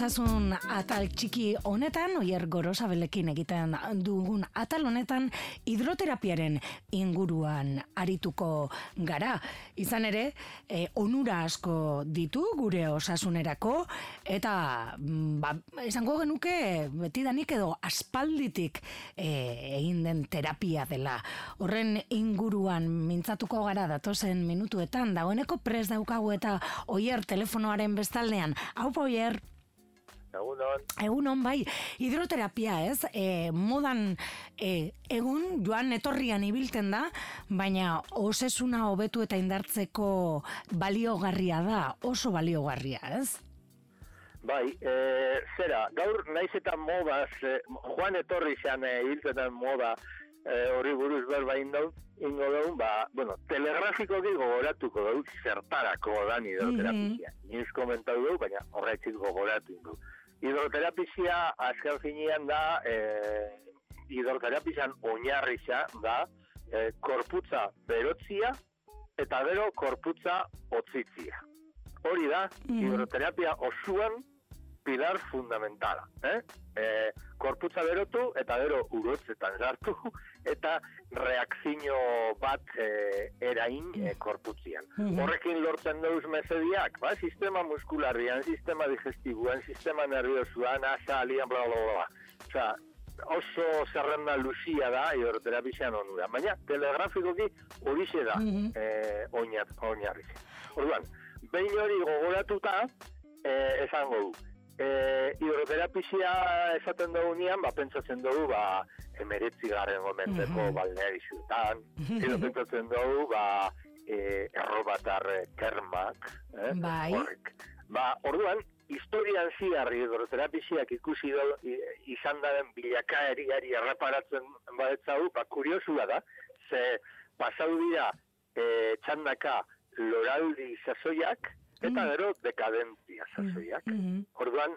osasun atal txiki honetan, Oier Gorosabelekin egiten dugun atal honetan, hidroterapiaren inguruan arituko gara. Izan ere, onura asko ditu gure osasunerako, eta esango genuke betidanik edo aspalditik egin den terapia dela. Horren inguruan mintzatuko gara datozen minutuetan, dagoeneko prest daukagu eta Oier telefonoaren bestaldean. Haupa, Oier. Egunon, bai. Hidroterapia, ez? Modan egun joan etorrian ibilten da, baina osesuna hobetu eta indartzeko baliogarria da, oso baliogarria, ez? Bai, zera, gaur naiz eta modaz, joan etorri zean ibiltzen moda, hori buruz berba ingo daun, telegrafikoki gogoratuko dut zertarako dan hidroterapia. Inoiz komentau dugu, baina horretzik gogoratu ingo. Hidroterapia azken finean da, hidroterapian oinarriza da, korputza berotzia eta gero korputza otzitzia. Hori da, hidroterapia osuan pilar fundamentala. Korputza berotu eta gero urotzetan sartu eta reakzio bat erain korputzian. Horrekin lortzen dauz mesediak, sistema muskularrian, sistema digestibuan, sistema nerviosuan, asalian, bla, bla, bla. Osa, oso zerrenda luzia da hidroterapian onura. Baina, telegrafikoki horixe da oinarri. Orduan, behin hori gogoratuta, esango du. Hidroterapia esaten dugunean, pentsatzen dugu, 19. momenteko balnearizuetan, edo pentsatzen dugu, errobatar kermak, horrek. Orduan, historian ziarri hidroterapiak ikusi izan daren bilakaeriari erreparatzen badetzagu, kuriosua da, ze pasau dira txandaka loraldi sasoiak, eta gero dekadentzia sasoiak. Orduan,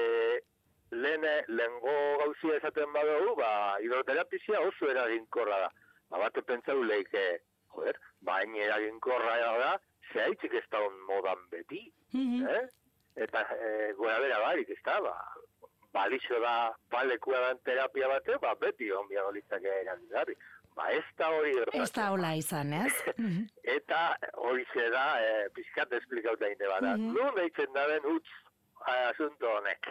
lehengo gauzia esaten badugu, hidroterapia oso eraginkorra da. Bate pentsau leike, hain eraginkorra da, zehaitzik ez da on modan beti. Eta gora bera barik ez da, balixo da, balekua dan terapia bate, beti onbia golitzak eragingarri. Ez da hori Ez da hola izan, ez? Eta hori da, pizkat esplikauta inde bada. Nun deitzen daren utz asunto honek.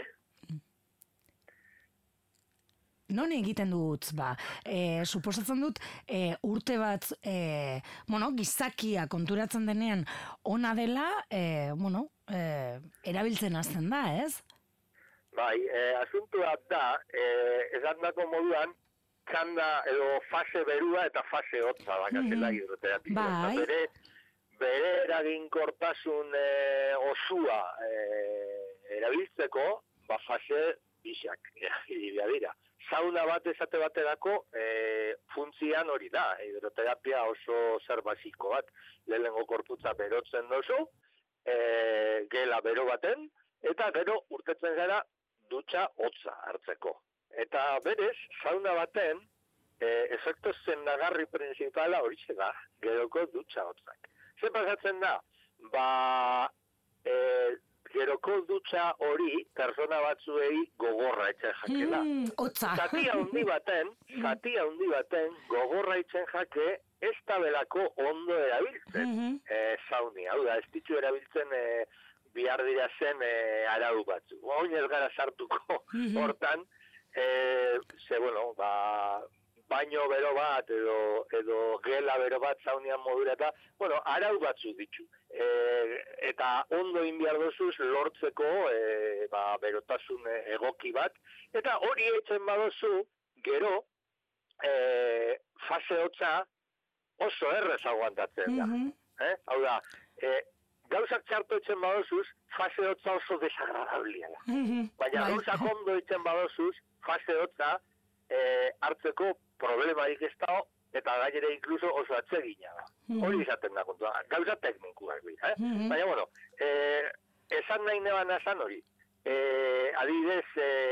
Non egiten du utz, suposatzen dut, urte bat, gizakia konturatzen denean ona dela, erabiltzen hasten da, ez? Bai, asuntoa da, esan dako moduan, txanda edo fase berua eta fase hotza dakatela hidroterapia. Bere eraginkortasun osua erabiltzeko, fase bisak egidea dira. Sauna bat esate baterako funtzian hori da, hidroterapia oso zer basiko bat, lehenengo korputza berotzen dozu, gela bero baten, eta gero urtetzen gara dutxa hotza hartzeko. Eta berez, sauna baten, efektu zendagarri principala hori da, geroko dutxa hotzak. Zer pasatzen da? Geroko dutxa hori, persona batzuei gogorra etxen jakela. Zati handi baten, gogorra etxen jake, ez tabelako ondo erabiltzen sauni. Hau da, ez ditu erabiltzen bihar dira zen arau batzu. Oin ez gara sartuko hortan, baino bero bat edo gela bero bat zaunian modura eta, arau batzu ditu. Eta ondo inbiar dozuz lortzeko berotasun egoki bat. Eta hori etzen badozu, gero, fase hotza oso errez aguantatzen da. Hau da, gauzak txarto etzen badozuz, fase hotza oso desagradablia da. Baina gauzak ondo etzen badozuz, fase hotza hartzeko problemarik ez da, eta gainera inkluso oso atsegina da. Hori izaten da kontua, gauza teknikuak dira. Baina, esan nahi neban esan hori. Adibidez,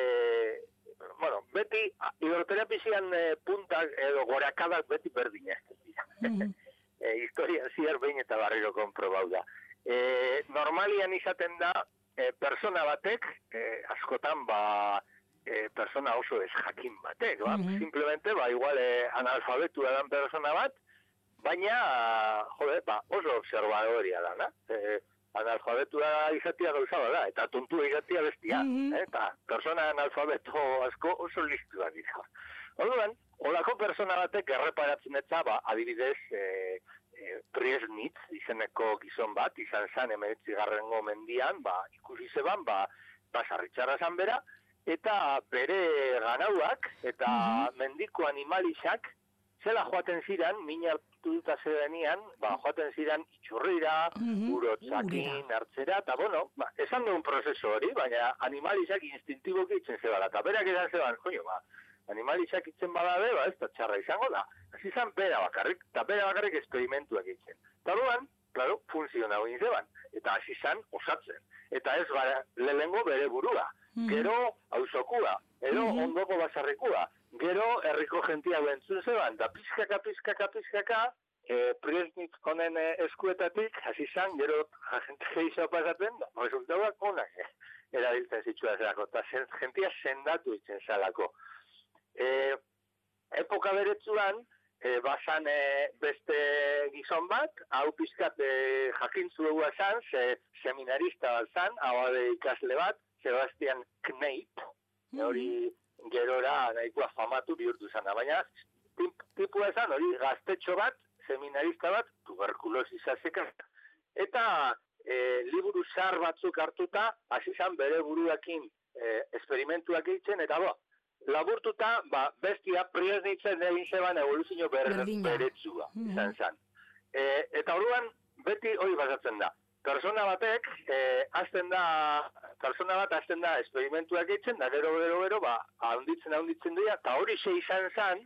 beti hidroterapian puntak edo gorakadak beti berdinak dira. Historian ziar behin eta barriro konprobau da. Normalian izaten da, persona batek, askotan, persona oso ez jakin batek, simplemente, igual analfabetua dan persona bat, baina, oso observadoria dana. Analfabetua izatea gauza da, eta tontua izatea bestia. Eta persona analfabeto asko oso listua dira. Orduan, olako persona batek erreparatzen etza, adibidez, Priesnitz izeneko gizon bat, izan zan 19. mendian, ikusi zeban, sarritxarra zan bera, eta bere ganauak eta mendiko animalixak zela joaten ziren, mina hartu duta zedenian, joaten ziren itxurrira, urotzakin, hartzera, eta esan duen prozesu hori, baina animalixak instintiboki itzen zebala, eta berak esan zeban, animalixak itzen badabe, ez da txarra izango da. Hasi zan bera bakarrik, eta bera bakarrik esperimentuak itzen. Eta duan, claro, funziona hori zeban, eta hasi zan osatzen. Eta ez lehengo bere burua, gero auzokua, edo ondoko basarrikua, gero herriko jentia bentzun zeban, da pizkaka, Priesnitz honen eskuetatik, hasi zan, gero jente gehiago pasatzen, resultauak onak erabiltzen zitsua zelako, eta jentia sendatu itzen zelako. Epoka beretzuan, basan beste gizon bat, hau pizkat jakintzu egua zan, seminarista bat zan, abade ikasle bat, Sebastian Kneipp, hori gerora nahikoa famatu bihurtu zana, baina tipua zan, hori gaztetxo bat, seminarista bat, tuberkulosis azeka, eta liburu zar batzuk hartuta, hasi zan bere buruakin esperimentuak egiten, eta laburtuta, bestia Priesnitzen egin zeban evoluzio beretsua izan zan. Eta orduan, beti hori basatzen da. Persona batek, azten da esperimentuak egiten, da gero, handitzen dira, eta hori izan zan,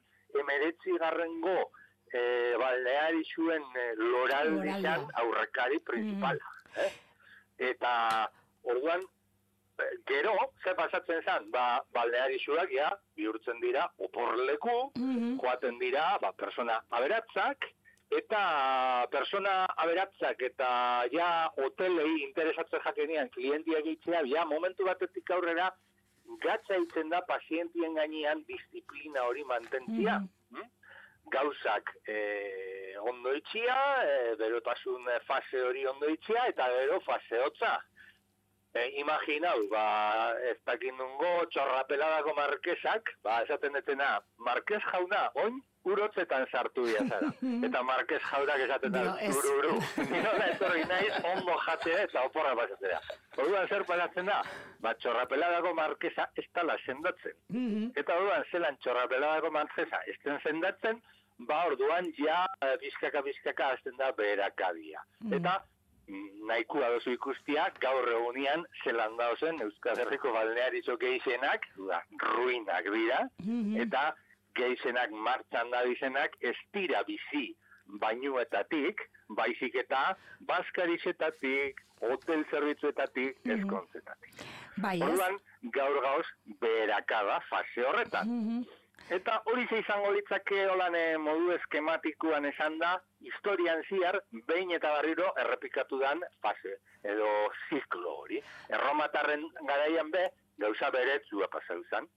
19. Balneari zuen loraldi zan aurrekari principala. Eta orduan, gero, ze pasatzen zan, balneari zuak, bihurtzen dira oporleku, joaten dira, persona aberatzak, eta persona aberatzak eta hotelei interesatzen jakenean klientia gehitzea, momentu batetik aurrera, gatza itzen da pazientien gainean disiplina hori mantentzia. Gauzak ondo itxia, berotasun fase hori ondo itxia, eta gero fase hotza. Imaginau, ez dakin nungo txorrapeladako markesak, esaten detena, markez jauna, oin urotzetan sartu zara. Eta markez jaunak esaten da, ururu. Ninola etorri nahi, ondo jatea eta oporra pasatzea. Orduan zer pasatzen da, txorrapeladako markeza ez tala sendatzen. Eta orduan zelan txorrapeladako markeza ez den sendatzen, orduan bizkaka azten da beherakadia. Eta nahikua dozu ikustia, gaur egunean zelan dauzen Euskal Herriko balnearitxo gehienak, ruinak dira, eta gehienak martxan da dizenak ez dira bizi bainuetatik, baizik eta baskarizetatik, hotel zerbitzuetatik, ezkontzetatik. Orduan, gaur gauz beherakada fase horretan. Eta hori izango litzake holan modu eskematikuan esan da, historian ziar, behin eta barriro errepikatu dan fase, edo ziklo hori. Erromatarren garaian gauza beretsua pasau zan.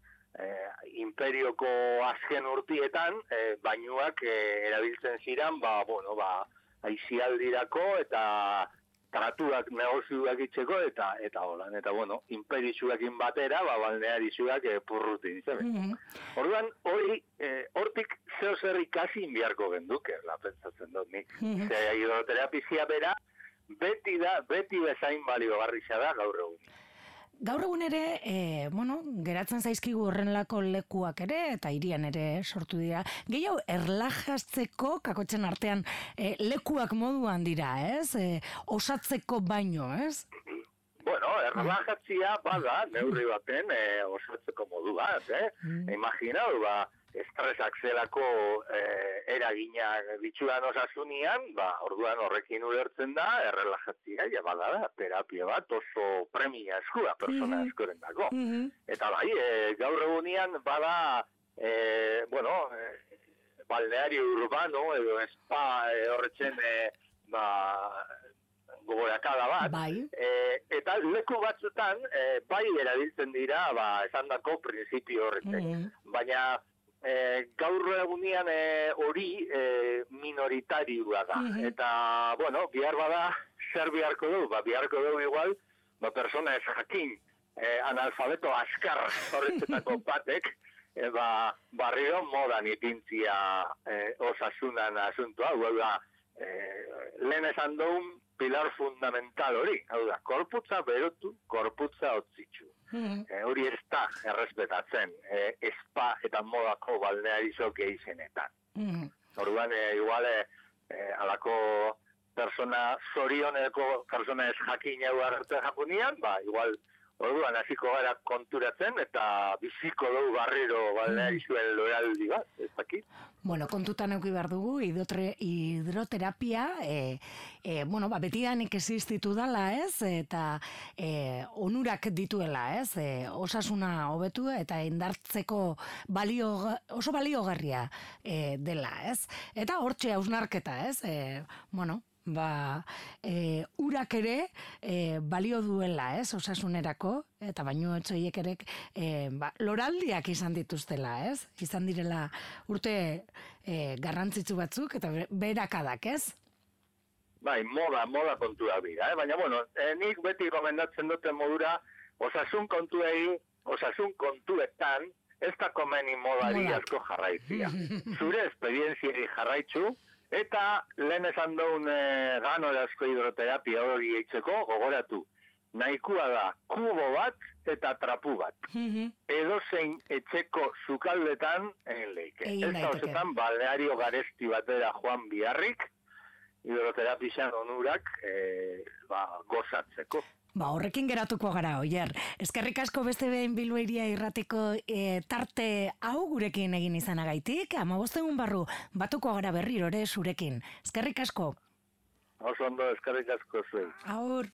Imperioko azken urtietan, bainuak erabiltzen ziren, aizialdirako eta tratuak negozioak itzeko eta holan. Eta imperizuakin batera, balnearizuak purrutin. Orduan, hortik zeo zer ikasi inbiarko genduke, pentsatzen dut nik. Hidroterapia bera, beti bezain baliogarria da gaur egun. Gaur egun ere, geratzen zaizkigu horrenlako lekuak ere, eta hirian ere sortu dira. Gehiago, erlajatzeko, kakotzen artean, lekuak moduan dira, ez? Osatzeko baino, ez? Erlajatzia bada, neurri baten, osatzeko modu bat, Imaginau, estresak zelako eraginak bitxuan osasunian, orduan horrekin ulertzen da, errelajatzia, bada, terapia bat oso premia eskua, persona eskoren dago. Eta gaur egunean bada, balneario urbano, edo spa horretzen gogorakada bat, Bai. Eta leku batzutan, bai erabiltzen dira, esandako printzipio horretek. Baina, gaur egunean hori minoritarioa da. Eta, bueno, bihar bada, zer biharko du? Biharko du igual, persona ez jakin, analfabeto askar horretzetako batek, barriro modan ipintzia osasunan asuntua, lehen esan duen pilar fundamental hori, hau da, korputza berotu, korputza otzitsu. Hori ez da errespetatzen, espa eta modako balnearizok eizenetan. Orduan, igual, alako persona, zorioneko persona ez jakin hau agertzen japunian, igual, orduan hasiko gara konturatzen eta biziko dugu barriro balnearizuen loraldi bat, ez dakit. Bueno, kontutan eduki behar dugu, hidroterapia, betidanik existitu dala, ez? Eta onurak dituela, ez? Osasuna hobetu eta indartzeko oso baliogarria dela, ez? Eta hortxe hausnarketa, ez? Urak ere balio duela, ez? Osasunerako, eta baino etxoiek ere loraldiak izan dituztela, ez? Izan direla urte garrantzitsu batzuk, eta berakadak, ez? Bai, moda kontua bira, baina, nik beti gomendatzen duten modura, osasun kontuetan, ez da komeni modari asko jarraitzia. Zure esperientziari jarraitzu, eta lehen esan duen ganorazko hidroterapia hori eitzeko gogoratu. Nahikoa da kubo bat eta trapu bat. Edozein etxeko sukaldetan egin leike. Ez da horretan balneario garesti batera joan biharrik, hidroterapian onurak gozatzeko. Horrekin geratuko gara, Oier. Eskerrik asko beste behin Bilbo Hiria Irratiko tarte hau gurekin egin izanagaitik. 15 egun barru batuko gara berriro ere zurekin. Eskerrik asko. Oso ondo, eskerrik asko zuen. Aur.